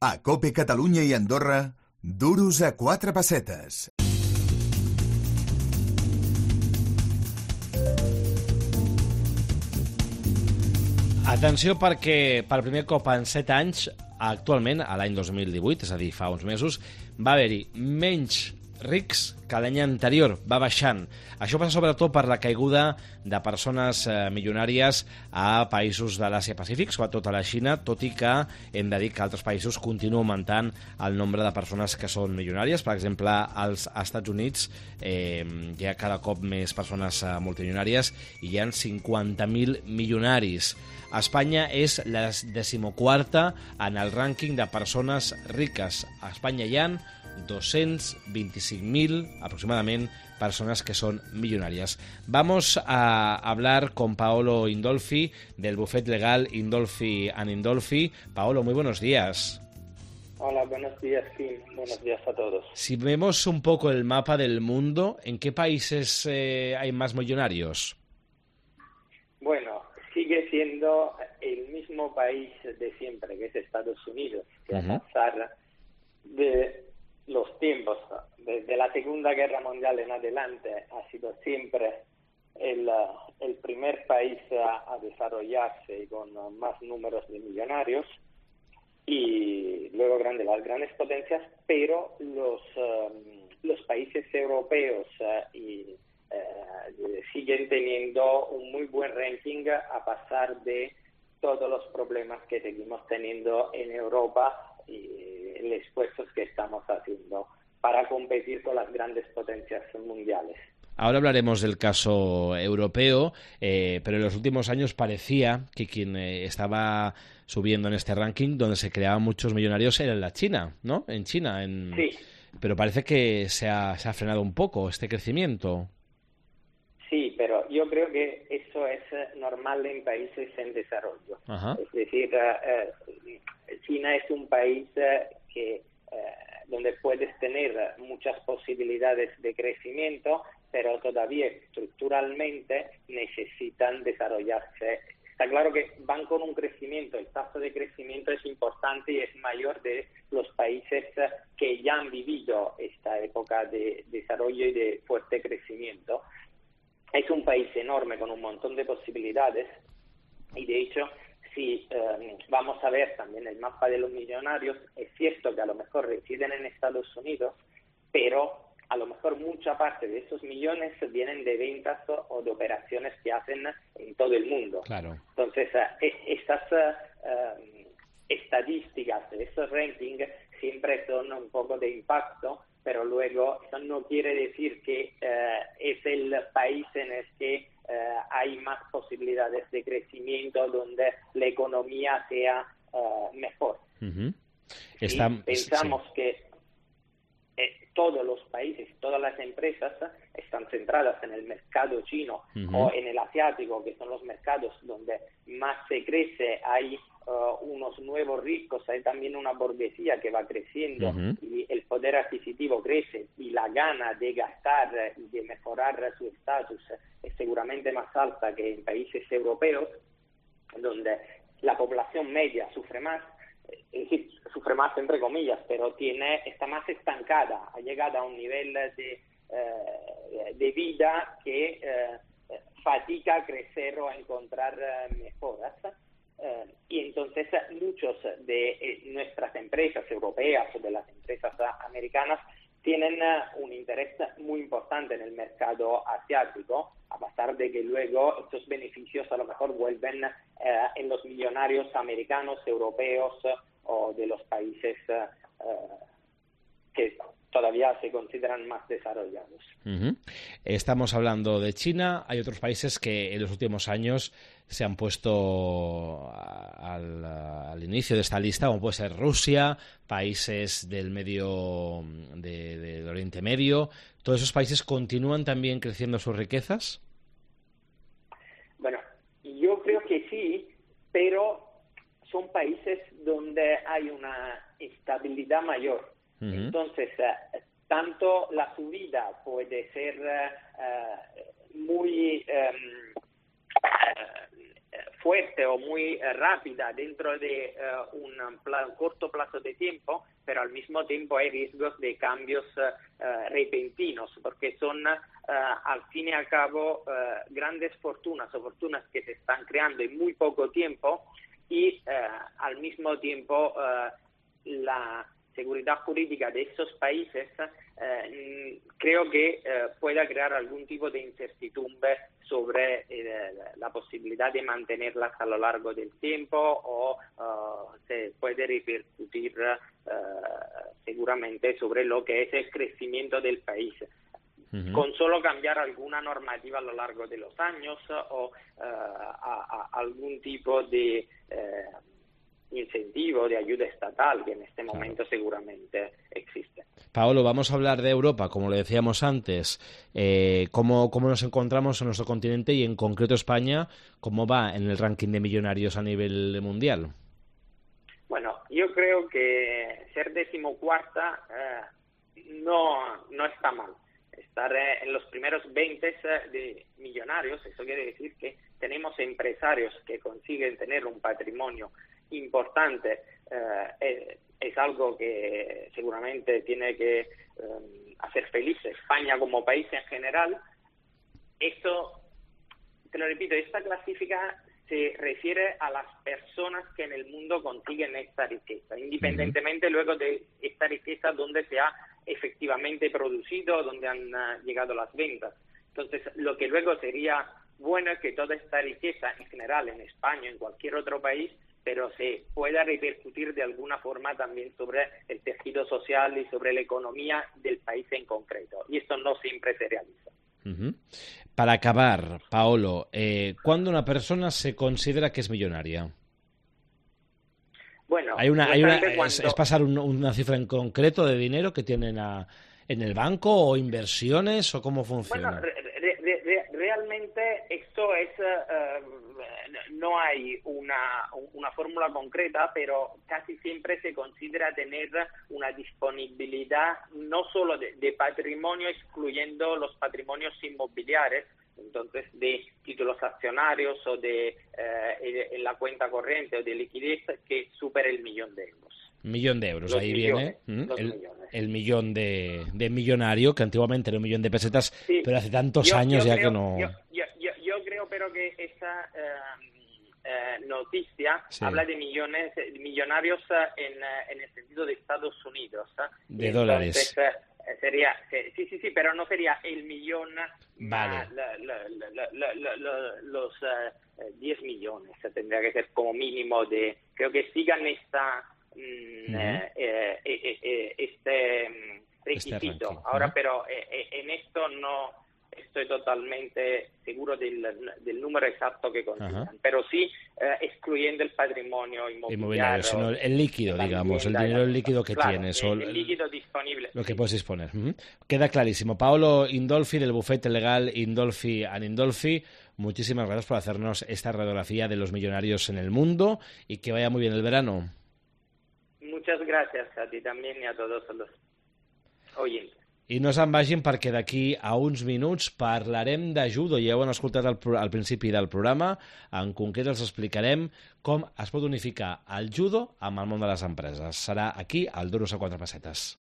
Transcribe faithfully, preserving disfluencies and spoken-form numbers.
A COPE Catalunya i Andorra, duros a quatre pessetes. Atenció perquè per primer cop en set anys, actualment, a l'any dos mil divuit, és a dir, fa uns mesos, va haver-hi menys rics que l'any anterior, va baixant. Això passa sobretot per la caiguda de persones eh, milionàries a països de l'Àsia-Pacífic, sobretot a la Xina, tot i que hem de dir que altres països continuen augmentant el nombre de persones que són milionàries. Per exemple, als Estats Units eh, hi ha cada cop més persones eh, multimilionàries i hi ha cinquanta mil milionaris. Espanya és la decimoquarta en el rànquing de persones riques. A Espanya hi ha dos-cents vint-i-cinc mil aproximadamente personas que son millonarias. Vamos a hablar con Paolo Indolfi del bufete legal Indolfi and Indolfi. Paolo, muy buenos días. Hola, buenos días, Kim. Buenos días a todos. Si vemos un poco el mapa del mundo, ¿en qué países eh, hay más millonarios? Bueno, sigue siendo el mismo país de siempre, que es Estados Unidos, que uh-huh. a pesar de los tiempos, desde la Segunda Guerra Mundial en adelante, ha sido siempre el, el primer país a, a desarrollarse con más números de millonarios y luego grande, las grandes potencias, pero los, um, los países europeos uh, y, uh, siguen teniendo un muy buen ranking a pesar de todos los problemas que seguimos teniendo en Europa y los esfuerzos que estamos haciendo para competir con las grandes potencias mundiales. Ahora hablaremos del caso europeo, eh, pero en los últimos años parecía que quien eh, estaba subiendo en este ranking, donde se creaban muchos millonarios, era en la China, ¿no? En China. En... Sí. Pero parece que se ha, se ha frenado un poco este crecimiento. Sí, pero yo creo que eso es normal en países en desarrollo. Ajá. Es decir, uh, China es un país uh, que uh, donde puedes tener muchas posibilidades de crecimiento, pero todavía estructuralmente necesitan desarrollarse. Está claro que van con un crecimiento, el paso de crecimiento es importante y es mayor de los países que ya han vivido esta época de desarrollo y de fuerte crecimiento. Es un país enorme con un montón de posibilidades y de hecho si eh, vamos a ver también el mapa de los millonarios, es cierto que a lo mejor residen en Estados Unidos, pero a lo mejor mucha parte de esos millones vienen de ventas o, o de operaciones que hacen en todo el mundo. Claro. Entonces, eh, estas eh, estadísticas de esos rankings siempre son un poco de impacto, pero luego eso no quiere decir que eh, es el país en el que eh, hay más posibilidades de crecimiento, donde la economía sea uh, mejor. Uh-huh. Si Está... pensamos sí. que eh, todos los países, todas las empresas están centradas en el mercado chino uh-huh. o en el asiático, que son los mercados donde más se crece, hay uh, unos nuevos ricos, hay también una burguesía que va creciendo uh-huh. y el poder adquisitivo crece y la gana de gastar y de mejorar su estatus es seguramente más alta que en países europeos, donde la población media sufre más, es decir, sufre más entre comillas, pero tiene está más estancada, ha llegado a un nivel de, eh, de vida que eh, fatiga crecer o encontrar eh, mejoras. Eh, y entonces muchos de eh, nuestras empresas europeas o de las empresas americanas tienen uh, un interés muy importante en el mercado asiático, a pesar de que luego estos beneficios a lo mejor vuelven uh, en los millonarios americanos, europeos uh, o de los países uh, uh, que todavía se consideran más desarrollados. Uh-huh. Estamos hablando de China. Hay otros países que en los últimos años se han puesto al, al inicio de esta lista, como puede ser Rusia, países del medio de, del Oriente Medio. ¿Todos esos países continúan también creciendo sus riquezas? Bueno, yo creo que sí, pero son países donde hay una estabilidad mayor. Uh-huh. Entonces, uh, tanto la subida puede ser uh, muy um, uh, fuerte o muy uh, rápida dentro de uh, un pla corto plazo de tiempo, pero al mismo tiempo hay riesgos de cambios uh, uh, repentinos, porque son uh, al fin y al cabo uh, grandes fortunas o fortunas que se están creando en muy poco tiempo y uh, al mismo tiempo uh, la seguridad jurídica de esos países eh, creo que eh, pueda crear algún tipo de incertidumbre sobre eh, la posibilidad de mantenerlas a lo largo del tiempo o uh, se puede repercutir uh, seguramente sobre lo que es el crecimiento del país. Uh-huh. Con solo cambiar alguna normativa a lo largo de los años o uh, a, a algún tipo de eh, incentivo de ayuda estatal que en este momento claro. seguramente existe. Paolo, vamos a hablar de Europa, como le decíamos antes, eh, ¿cómo, cómo nos encontramos en nuestro continente y en concreto España, cómo va en el ranking de millonarios a nivel mundial? Bueno, yo creo que ser decimocuarta eh, no, no está mal. Estar eh, en los primeros veinte de millonarios, eso quiere decir que tenemos empresarios que consiguen tener un patrimonio importante, eh, es, es algo que seguramente tiene que eh, hacer feliz a España como país en general. Esto, te lo repito, esta clasifica se refiere a las personas que en el mundo consiguen esta riqueza, independientemente uh-huh. luego de esta riqueza donde se ha efectivamente producido, donde han uh, llegado las ventas. Entonces, lo que luego sería bueno es que toda esta riqueza en general en España, en cualquier otro país, pero se pueda repercutir de alguna forma también sobre el tejido social y sobre la economía del país en concreto. Y esto no siempre se realiza. Uh-huh. Para acabar, Paolo, eh, ¿cuándo una persona se considera que es millonaria? Bueno, ¿Hay una, hay una, cuando... es, ¿Es pasar un, una cifra en concreto de dinero que tienen a, en el banco o inversiones o cómo funciona? Bueno, re, re, re, realmente esto es... Uh, no hay una, una fórmula concreta, pero casi siempre se considera tener una disponibilidad no solo de, de patrimonio, excluyendo los patrimonios inmobiliarios, entonces de títulos accionarios o de eh, en la cuenta corriente o de liquidez que supera el millón de euros. Millón de euros, los ahí millones, viene ¿m? el, millones. el millón de, de millonario, que antiguamente era un millón de pesetas, sí, pero hace tantos yo, años yo ya creo, que no... Yo, yo, yo, yo creo pero que esa eh, eh, noticia sí. habla de millones millonarios en, en el sentido de Estados Unidos. ¿eh? De y dólares. Entonces, eh, sería, sí, sí, sí, pero no sería el millón, vale. la, la, la, la, la, la, los uh, diez millones, tendría que ser como mínimo de, creo que sigan esta... Mm, uh-huh. eh, eh, eh, eh, este requisito. Este Ahora, uh-huh. pero eh, en esto no estoy totalmente seguro del, del número exacto que consideran, uh-huh. pero sí eh, excluyendo el patrimonio inmobiliario, inmobiliario sino el líquido, digamos, el dinero líquido que claro, tienes. El, o el líquido disponible. Lo que sí. puedes disponer. Uh-huh. Queda clarísimo. Paolo Indolfi, del bufete legal Indolfi and Indolfi, muchísimas gracias por hacernos esta radiografía de los millonarios en el mundo y que vaya muy bien el verano. Muchas gracias a ti también y a todos los oyentes. I no se'n vagin perquè d'aquí a uns minuts parlarem de judo. Ja ho han escoltat al, al principi del programa. En concret els explicarem com es pot unificar el judo amb el món de les empreses. Serà aquí al Duros a quatre pessetes.